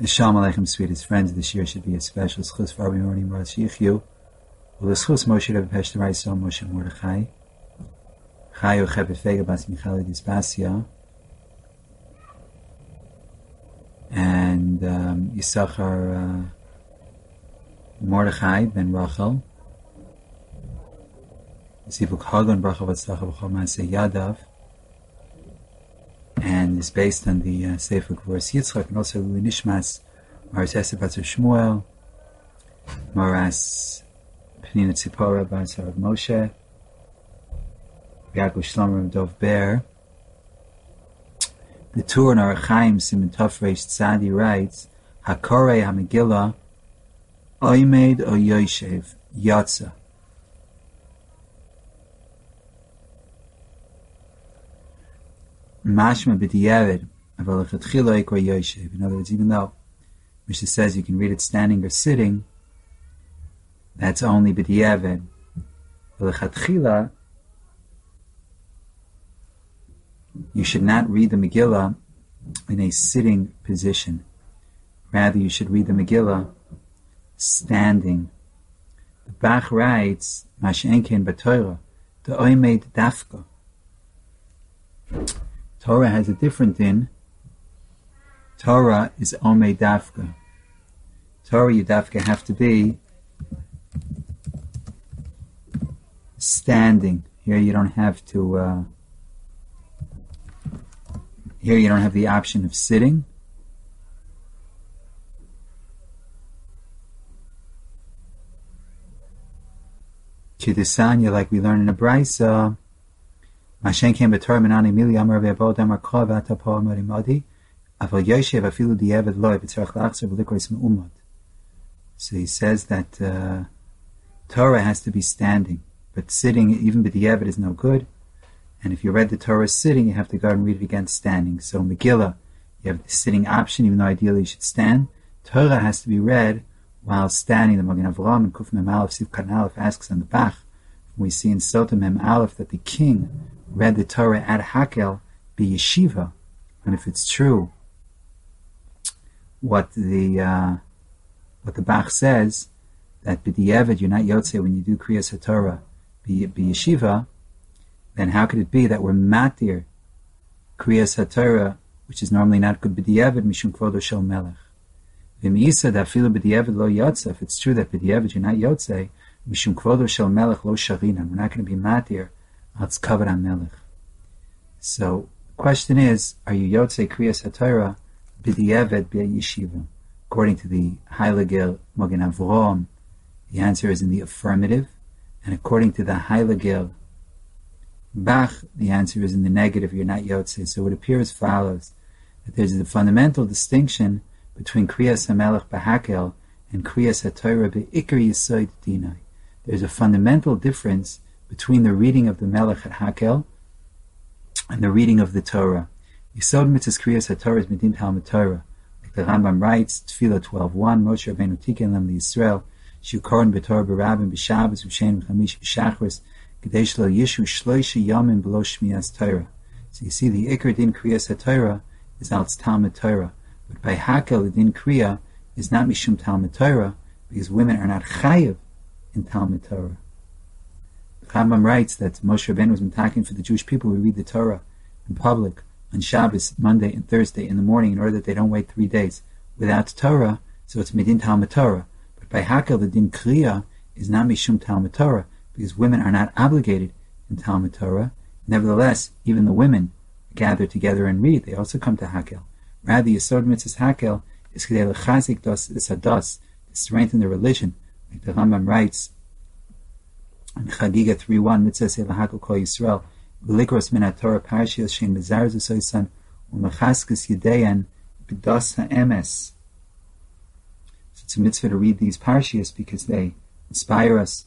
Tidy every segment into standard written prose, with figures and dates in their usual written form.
Shalom Aleichem, sweetest friends. This year should be a special schus for Rabbi Morning Maras Yichyu. Well, the schus Moshe Rebbe Peshtarai so Moshe Mordechai. Chayu Chebe Fega Bas Michal Dispasia. And Yisachar Mordechai ben Rachel. Sivuk Hagon Bracha Vatzlacha V'chol Maaseh Yadav. And is based on the Sefer Gvuras Yitzchak, and also Lui Nishmas Maras Esther Batzer Shmuel, Maras Penina Tzipora Bas Harav Moshe, Yaakov Shlomo Dov Ber. The Tur in Orach Chaim Siman Tov Reish Tzadi writes, Hakorei HaMegillah Oimed O Yoshev Yatza. Mashma b'diavad, aval lechatchila ikor yoshev. In other words, even though Mishnah says you can read it standing or sitting, that's only b'diavad. Lechatchila, you should not read the Megillah in a sitting position. Rather, you should read the Megillah standing. The Bach writes, Mashenken b'Torah, the oimed dafka. Torah has a different din. Torah is Omei Dafka. Torah, you Dafka have to be standing. Here you don't have to. Here you don't have the option of sitting. Chidisanya, like we learn in a Brisa. Mashen came b'Torah menani mili amar ve'avod amar kol v'atapo amar imadi aval yoshev afilu di'eved loy v'tzarech lachzer v'likros me'umad. So he says that Torah has to be standing, but sitting, even b'di'eved, is no good. And if you read the Torah sitting, you have to go and read it again standing. So Megillah, you have the sitting option, even though ideally you should stand. Torah has to be read while standing. The Magen Avraham and Kuf Mem Aleph Siv Kan Aleph asks on the Bach, we see in Sota Mem Aleph that the king read the Torah at Hakel be yeshiva, and if it's true what the Bach says, that b'di'evet you're not yotze when you do Kriyas HaTorah be yeshiva, then how could it be that we're matir Kriyas HaTorah, which is normally not good b'di'evet mishum kvodo shel melech? V'mi'isa dafilu b'di'evet lo yotze. If it's true that b'di'evet you're not yotze mishum kvodo shel melech lo sharinan, we're not going to be matir. It's covered on Melech. So the question is, are you Yotzei Kriyas HaTorah b'di'eved b'yeshiva? According to the Heiligel Magen Avraham, the answer is in the affirmative, and according to the Heiligel Bach, the answer is in the negative. You're not Yotzei. So it appears as follows: that there's a fundamental distinction between Kriyas HaMelech b'Hakel and Kriyas HaTorah b'Ikar Yesod Dinai. There's a fundamental difference between the reading of the Melech at Hakel and the reading of the Torah. Yisod mitzvahs Kriyas HaTorah is Medin Talmud Torah. Like the Rambam writes, Tefillah 12:1, Moshe Rabbeinu Tiken Lem Yisrael, Shukorin b'Torah b'Rabim b'Shabbos b'Shem b'Chamish b'Shachris, Kadesh lo Yishu Shloisha Yomim below Shmiyas Torah. So you see, the Iker Din Kriyas HaTorah is al Talmud Torah, but by Hakel the Din Kriya is not Mishum Talmud Torah, because women are not chayiv in Talmud Torah. Rambam writes that Moshe Rabbeinu was mitaken for the Jewish people who read the Torah in public on Shabbos, Monday and Thursday in the morning in order that they don't wait 3 days without Torah, so it's Medin Talmud Torah. But by Hakel, the Din Kriya is not Mishum Talmud Torah, because women are not obligated in Talmud Torah. Nevertheless, even the women gather together and read. They also come to Hakel. Rather, Yesod Mitzvahs Hakel is Kedei L'chazik Das Sadas, to strengthen the religion. Like the Rambam writes, in Chagiga 3:1, Mitzvah Sei L'Hakel Kol Yisrael, V'likros Min HaTorah Parshiyos Shein B'Zar Z'Soisan, U'Mechaskes Yideyan B'das HaEmes. So it's a mitzvah to read these parshiyos because they inspire us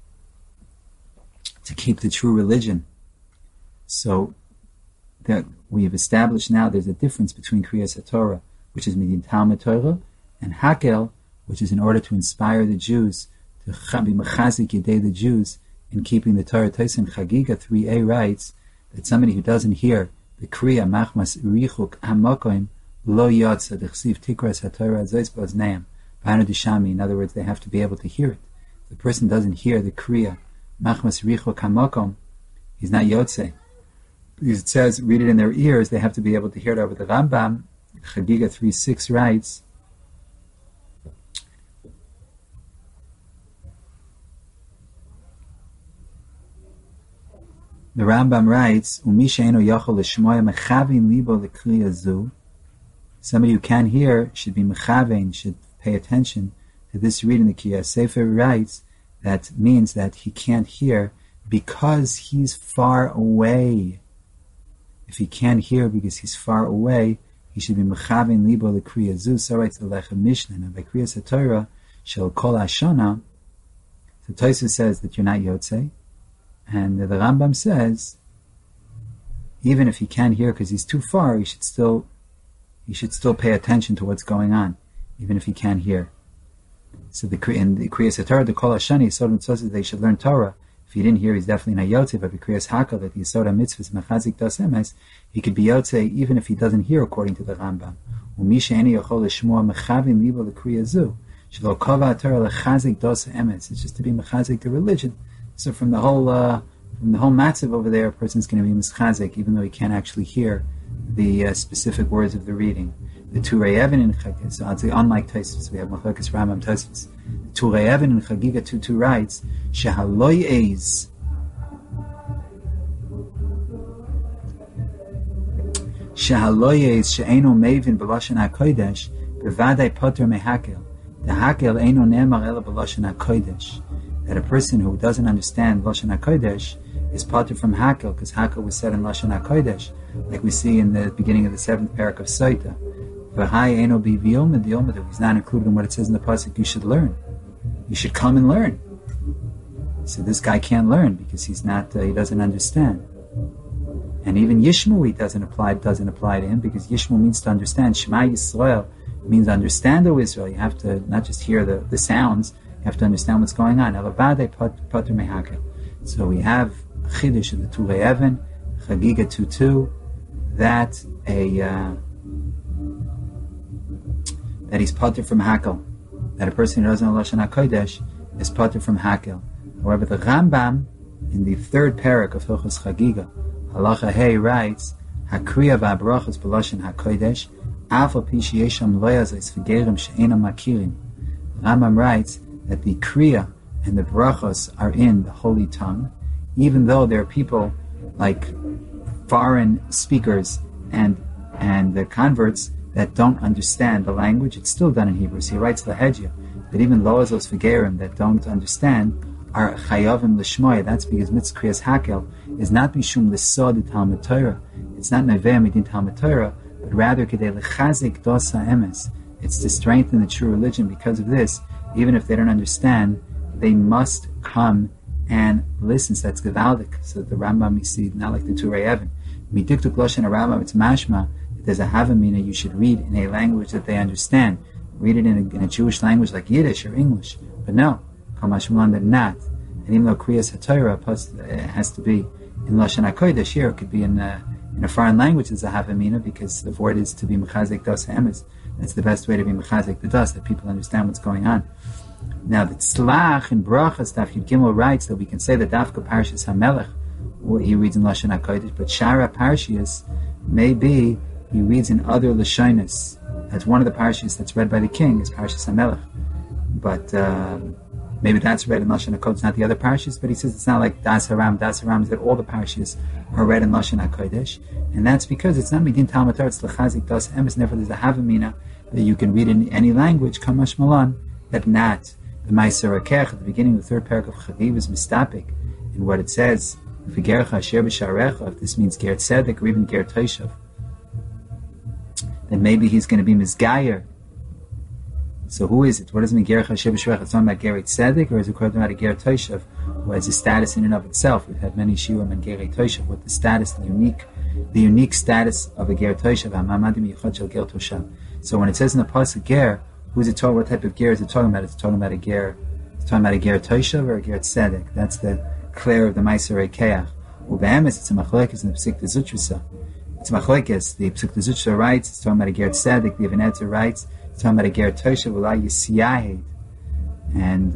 to keep the true religion. So that we have established now there's a difference between Kriyas HaTorah, which is Medin Talmud Torah, and Hakel, which is in order to inspire the Jews, to be mechazik yedei the Jews in keeping the Torah. Tosin Chagiga 3a writes that somebody who doesn't hear the Kriya Machmas Richuk Hamakoim Lo yotza dechsiv tikras haTorah zois b'ozneim b'hanu dishami. In other words, they have to be able to hear it. If the person doesn't hear the kriya machmas richo kamakom, he's not yotze. Because it says, read it in their ears, they have to be able to hear it over the Rambam. Chagiga 3:6 writes, the Rambam writes, somebody who can hear should be mechavein, should pay attention to this reading. The Kriya Sefer writes that means that he can't hear because he's far away. If he can't hear because he's far away, he should be mechavein libo l'kriya zu. So writes the Lechem Mishnah. And by Kriya Satorah shel kol hashana, so Tosfos says that you're not yotze, and the Rambam says even if he can't hear because he's too far, he should still pay attention to what's going on, even if he can't hear. So in the Kriya Satorah, the kol hashani, so says they should learn Torah. If he didn't hear, he's definitely not yotze. But B'kriyas Hakal, that the Yisod HaMitzvahs mechazik das emes, he could be yotze even if he doesn't hear, according to the Rambam. U'misha eni yochol l'shmoa mechavim libo l'kriya zu, shelo kova Torah lechazik das emes. It's just to be mechazik the religion. So from the whole matzav over there, a person's going to be mechazik, even though he can't actually hear the specific words of the reading. The Turei Even in Chagiga, so I'd say unlike Tosfos, we have Machlokes Rambam Tosfos. The Turei Even in Chagiga 2:2 writes, Shehaloi Eiz she'eino mevin b'lashon hakodesh bevadai poter mehakel. The hakel eino ne'emar ela b'lashon hakodesh. That a person who doesn't understand lashon hakodesh is poter from hakel, because hakel was said in lashon hakodesh, like we see in the beginning of the 7th parak of Soita. He's not included in what it says in the pasuk. You should learn. You should come and learn. So this guy can't learn because he's not. He doesn't understand. And even Yishmu doesn't apply to him, because Yishmu means to understand. Shema Yisrael means understand, O Israel. You have to not just hear the sounds. You have to understand what's going on. So we have Chiddush of the Turei Even, Chagiga 2:2, that that he's pater from hakel, that a person who doesn't know Lashon HaKodesh is pater from hakel. However, the Rambam, in the 3rd parak of Hilchos Chagiga, Halacha Hey, writes, Hakriya v'abrachos b'Lashon HaKodesh, Afal pi sheyesham lo yazos v'gerim she'enam makirim. Rambam writes that the Kriya and the brachos are in the holy tongue, even though there are people like foreign speakers and the converts that don't understand the language. It's still done in Hebrew. So he writes the Hejia that even loazos v'gerim that don't understand are chayavim l'shmoya. That's because mitzvah kriyas hakel is not mishum l'sod Talmud Torah. It's not neveh midin Talmud Torah, but rather kedei lechazik dosa emes. It's to strengthen the true religion. Because of this, even if they don't understand, they must come and listen. So that's gevaldik. So the Rambam, you see, not like the Turei Even. Midiktuk loshen Rambam, it's mashma. There's a havamina you should read in a language that they understand. Read it in a Jewish language like Yiddish or English. But no, Kamashmalan did not. And even though Kriyas HaTorah has to be in Lashon HaKodesh, here it could be in a foreign language as a havamina, because the word is to be mechazik das emes. That's the best way to be mechazik the das, that people understand what's going on. Now the Tzlach in Brachas Daf Yud Gimel writes that we can say that Dafka Parshas HaMelech, he reads in Lashon HaKodesh, but Shara Parshias maybe he reads in other Lashonis. That's one of the parshas that's read by the king, is Parshas HaMelech. But maybe that's read in Lashon HaKodesh, not the other parshas. But he says it's not like Das Haram. Das Haram is that all the parshas are read in Lashon HaKodesh. And that's because it's not Midin Talmud Torah, it's Lechazik Das Emes. Never there's a Havamina that you can read in any language, Kamash Malan, that not. The Ma'aser Akech at the beginning of the 3rd parak of Chagiv is mistapik in what it says, V'gercha asher b'sharecha, if this means Ger Tzedek or even Ger Toshav, then maybe he's going to be Mizgayer. So who is it? What does it mean, Ger Chashev B'Shvech? It's talking about Ger Tzedek, or is it talking about a Ger Toshav, who has a status in and of itself? We've had many shiurim and Ger Toshav, with the status, the unique status of a Ger Toshav, HaMamadim Yichad Shel Ger Toshav. So when it says in the pasuk Ger, who's it talking? What type of Ger is it talking about? It's talking about a Ger. It's talking about a Ger Toshav or a Ger Tzedek. That's the clear of the Ma'aser Keach. Ube'emes, it's a machlekes in the Pesik Zutrisa. It's machlekes. The Pesuk Zutra writes, it's talking about a ger tzedek. The Even Etzer writes, it's talking about a ger toshav v'la yisiyahid. And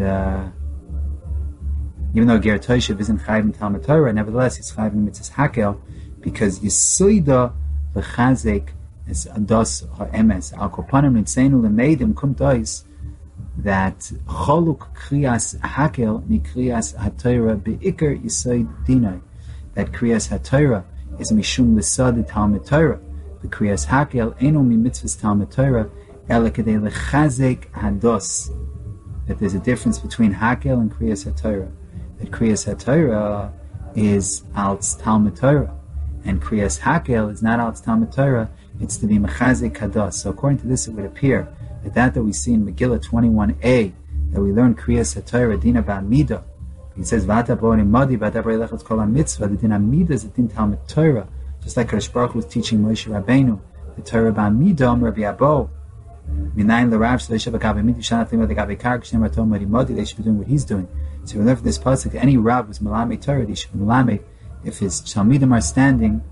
even though ger toshav isn't chayiv in Talmud Torah, nevertheless he's chayiv in mitzvahs hakel, because yisoida l'chazek is ados ha'emes al kopanim nitzeinu lemeidim kum tois, that choluk kriyas hakel mi kriyas haTorah beikar yisoid dinai, that kriyas haTorah is mishum l'sad Talmud Torah, the kriyas hakel eno mi mitzvahs Talmud Torah ela kedei l'chazek hados, that there's a difference between hakel and kriyas haTorah, that kriyas haTorah is al Talmud Torah, and kriyas hakel is not al Talmud Torah, it's to be mechazek hados. So according to this, it would appear that we see in Megillah 21a, that we learn kriyas haTorah dina ba'amida. He says v'ata bo'oni madi v'ata b'relechot kol ha'mitzvah. The din amida is the din Talmud Torah, just like Kadosh Baruch Hu was teaching Moshe Rabbeinu the Torah ba'amida. Rabbi Abo minayin l'rav shlo yishav ha'gabe midi shanat limad ha'gabe karg shnei martom madi madi. They should be doing what he's doing. So we learn from this pasuk, any rav who's malamed Torah, he should be malamed if his shalmidim are standing,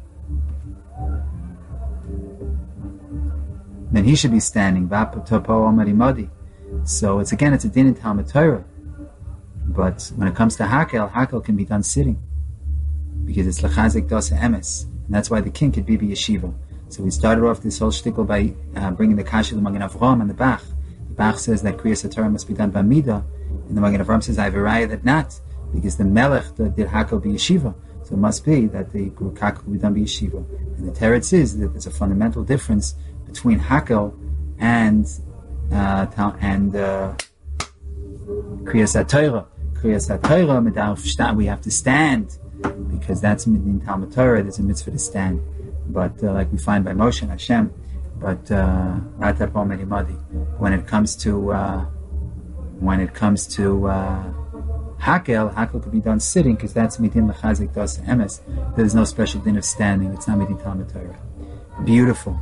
then he should be standing. So it's a din in Talmud Torah. But when it comes to hakel can be done sitting, because it's lechazik dos emes, and that's why the king could be yeshiva. So we started off this whole shtickle by bringing the kasha of the Magen Avraham and the Bach. The Bach says that kriyas haTorah must be done by mida, and the Magen Avraham says I have a raya that not, because the melech did hakel be yeshiva. So it must be that the hakel will be done by yeshiva. And the teretz is that there's a fundamental difference between hakel and kriyas haTorah. Kriyas haTorah, we have to stand, because that's in Talmud Torah. There's a mitzvah to stand, but like we find by Moshe and Hashem. But when it comes to hakel could be done sitting, because that's midin lechazik dos emes. There's no special din of standing. It's not midin Talmud Torah. Beautiful.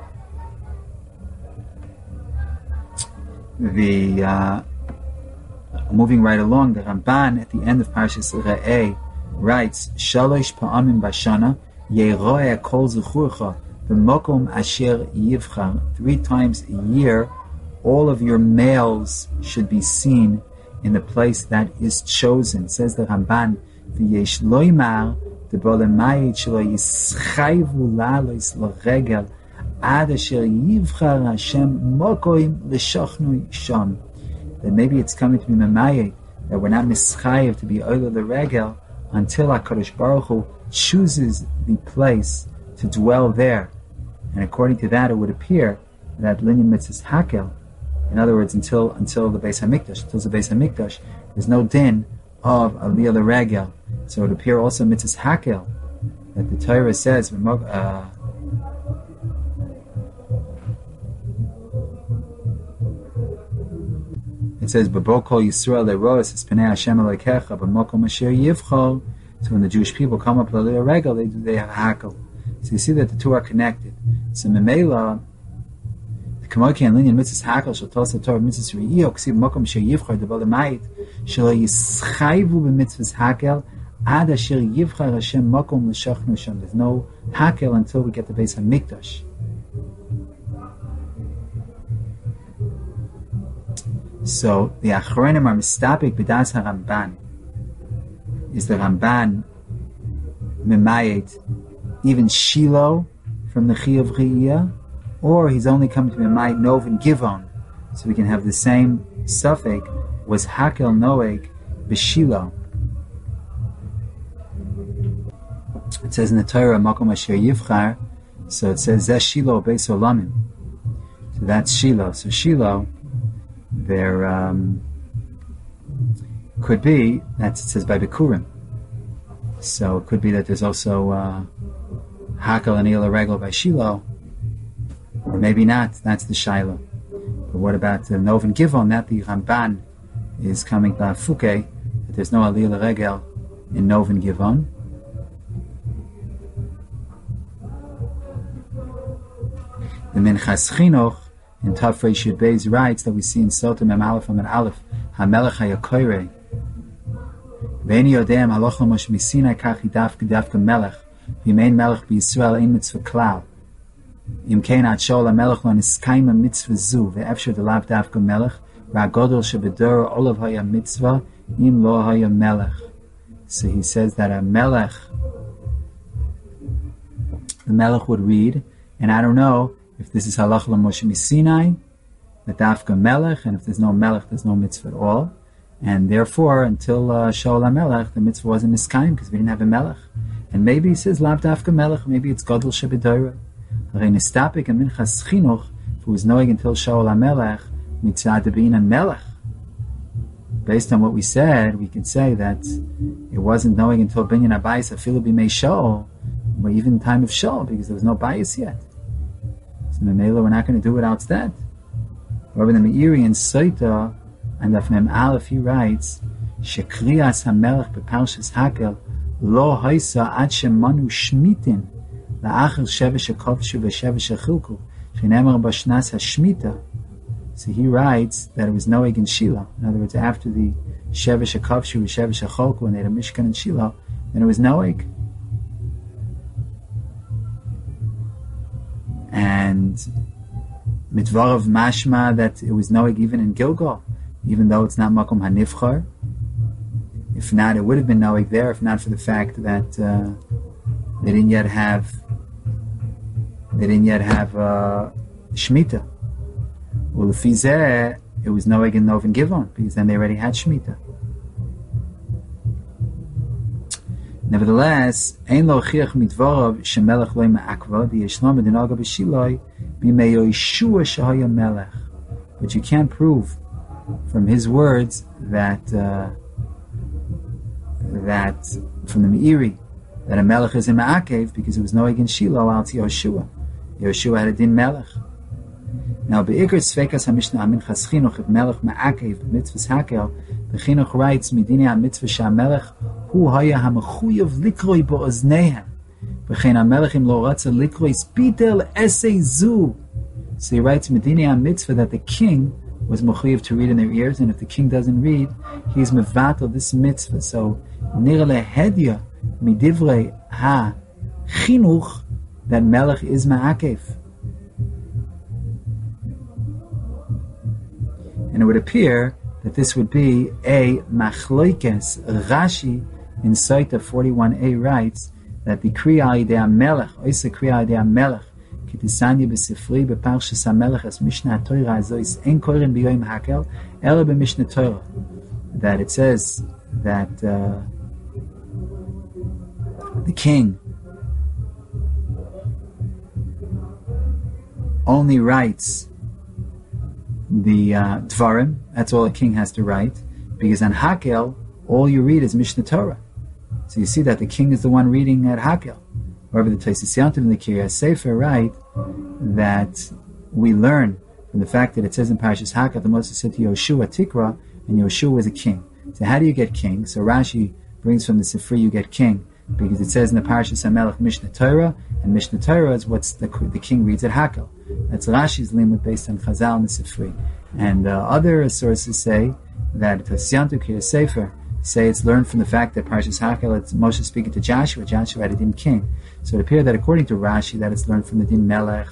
Moving right along, the Ramban at the end of Parshas Re'eh writes, Shalosh pa'amim bashana yeroeh kol zuchurcha b'mokom asher yivchar. 3 times a year, all of your males should be seen in the place that is chosen. Says the Ramban, v'yesh loymar debolemayit shelo yischayvu lalos l'regel ad asher yivchar Hashem mokoim l'shochnui shon. That maybe it's coming to be memayit, that we're not mischayev to be oila the regel until HaKadosh Baruch Hu chooses the place to dwell there. And according to that, it would appear that linyan mitzvahs hakel, in other words, until the Beis Hamikdash, there's no din of aliyah the regel. So it would appear also mitzvahs hakel, that the Torah says, it says, "B'bokol Yisrael leroas es pnei Hashem Elokecha b'mokom asher yivchol." So when the Jewish people come up to the regel, they have hakel. So you see that the two are connected. So Memela, the Kamoki and Linyan mitzvahs hakel shel tos Torah mitzvahs re'iyah ksiv mokom asher yivchol devolemayit shelo yischayvu b'mitzvahs hakel ad asher yivchar Hashem mokom l'shachnu sham. There's no hakel until we get the Beis Hamikdash. So the Achronim are mistapik b'das HaRamban. Is the Ramban memayit even Shiloh from the Chiyuv Chiyah, or he's only coming to memayit Nov and Givon? So we can have the same suffix, was Hakel Noeg b'Shiloh. It says in the Torah, Makom Asher Yivchar, so it says Zeh Shiloh Beis Olamim. So that's Shiloh. So Shiloh, there could be, that it says by Bikurim. So it could be that there's also Hakel and Ila Regel by Shiloh, or maybe not. That's the Shiloh. But what about the Nov and Givon? That the Ramban is coming by Fuke, that there's no Aliyah Regel in Nov and Givon. The Minchas Chinuch in Tafrei Shud Beis writes that we see in Sota Mem Aleph and Aleph, HaMelech HaYakoyrei Ve'eni Yodem Haloch Lamosh Misinai Kachi Dafka Melech v'yemein melech b'Yisrael ein mitzvah klal. Im kein at shol ha-melech lo niskayma mitzvah zu, ve'efshir delav davka melech, ra'godol shebedor olav haya mitzvah, im lo haya melech. So he says that a melech, the melech would read, and I don't know if this is halacha l'Moshe Sinai, the dafka melech, and if there's no melech, there's no mitzvah at all. And therefore, until Shaul HaMelech, the mitzvah wasn't niskayim because we didn't have a melech. And maybe he says lav dafka melech, maybe it's gadol shebedorah. Harei nistapik and minchas chinuch, if it was knowing until Shaul HaMelech, mitzvah being a melech. Based on what we said, we can say that it wasn't knowing until binyan abayis afilu b'mei Shaul, or even in time of Shaul, because there was no bias yet. So Memela, we're not going to do without that. However, the Meiri in Soita and Daf Mem Aleph, he writes, "Shekriyas hamelech beparshas Hakel lo haisa ad shemanu shmitin la'achar sheva shekovshu v'sheva shechilku shenemar b'shnas hashmita." So he writes that it was Noeg in Shiloh. In other words, after the sheva shekovshu v'sheva shecholku, when they had a Mishkan in Shiloh, then it was Noeg. And Mitvarav mashma that it was Noeg even in Gilgal, even though it's not Makom HaNivchar. If not, it would have been Noeg there, if not for the fact that they didn't yet have Shemitah. Well, if he's there, it was Noeg in Nov and Givon, because then they already had Shemitah. Nevertheless, ein lo chiach midvarav shemelech loy ma'akva v'yeshno medinaga b'shiloi b'mei Yoshua shehaya melech. But you can't prove from his words that from the Meiri that a melech is in Ma'akev because it was Noeg in Shiloh al Yoshua. Yoshua had a din melech. Now, be'ikr tzveikas ha-mishnah ha-minchas chinuch if melech Ma'akev b'mitzvahs hakel, the chinuch writes midini ha-mitzvah sha-melech hu haya ha-mechuyev likroi bo'oznehem v'chein ha-melechim lo ratza likroi spitel esei zu. So he writes midini ha-mitzvah that the king was mechuyev to read in their ears, and if the king doesn't read, he's mevatel this mitzvah. So nir lehedya midivrei ha-chinuch that melech is Ma'akev. And it would appear that this would be a machloikes. Rashi in Soita 41a writes that the kriya idea melech, oisa kriya idea melech, kitisanya b'sifri b'parshas hamelech as mishnah Torah azois ein korin b'yoyim hakel ela b'mishnah Torah. That it says that the king only writes the Dvarim, that's all a king has to write, because on Hakel, all you read is Mishnah Torah. So you see that the king is the one reading at Hakel. However, the Tosfos Yantiv and the Kiryas Sefer write that we learn from the fact that it says in Parashas Hakel, the Moses said to Yoshua Tikra, and Yoshua was a king. So how do you get king? So Rashi brings from the Sifri you get king, because it says in the Parashas HaMelech Mishnah Torah, and Mishnah Torah is what the king reads at Hakel. That's Rashi's limud based on Chazal and the Sifri. And other sources say that Tosfos Yantiv, Kiryas Sefer, say it's learned from the fact that Parashas Hakel, it's Moshe speaking to Joshua. Joshua had a din king. So it appears that according to Rashi, that it's learned from the din Melech,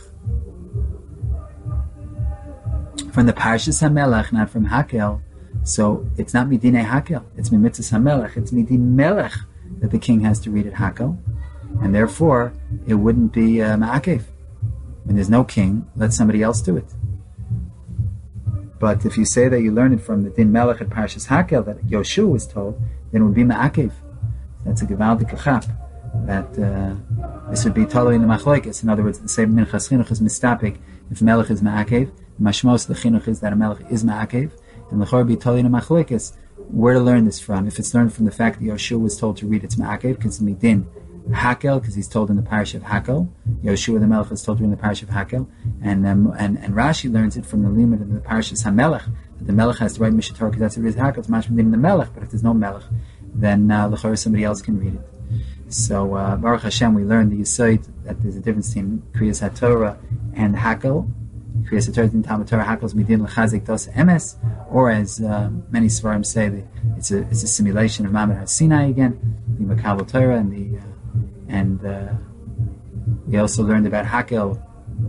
from the Parashas HaMelech, not from Hakel. So it's not midinei Hakel, it's mitzvahs HaMelech, it's midin Melech that the king has to read at Hakel, and therefore it wouldn't be Ma'akev. When there's no king, let somebody else do it. But if you say that you learn it from the din Melech at Parashas Hakel that Yoshua was told, then it would be Ma'akev. That's a Gevaldik Chap. That this would be Tolo in the Machlokes. In other words, the same Minchas Chinuch is mistapik if Melech is Ma'akev. The Mashmos the Chinuch is that a Melech is Ma'akev, and the Chor be Tolo in the Machlokes. Where to learn this from? If it's learned from the fact that Yoshua was told to read it's Ma'akev, because it's Midin Hakel, because he's told in the parish of Hakel. Yoshua the Melech was told in the parish of Hakel, and Rashi learns it from the limit of the parashas HaMelech that the Melech has to write Mishnah Torah because that's what it is Hakel. It's mashma din the Melech, but if there's no Melech, then l'chorah somebody else can read it. So Baruch Hashem, we learned the Yesod that there's a difference between Kriyas HaTorah and Hakel. Kriyas HaTorah in Talmud Torah, Hakel is midin l'chazik dos emes, or as many Svarim say, it's a simulation of Mamad HaSinai again, the Makabel Torah and the And we also learned about Hakel,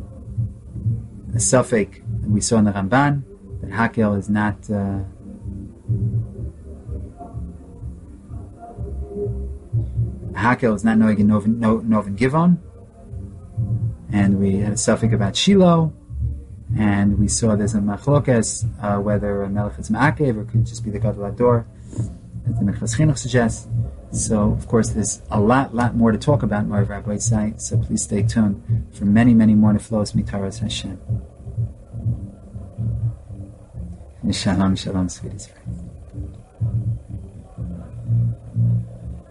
a suffix we saw in the Ramban, that Hakel is not knowing in Novin Givon. And we had a suffix about Shiloh, and we saw there's a machlokas whether Melech is Ma'akev or could just be the Gadol Ador, as the Mechlas Chinuch suggests. So, of course, there's a lot more to talk about in Moav Rabbi site, so please stay tuned for many more neflos mitaras Hashem. And shalom, sweetest friends.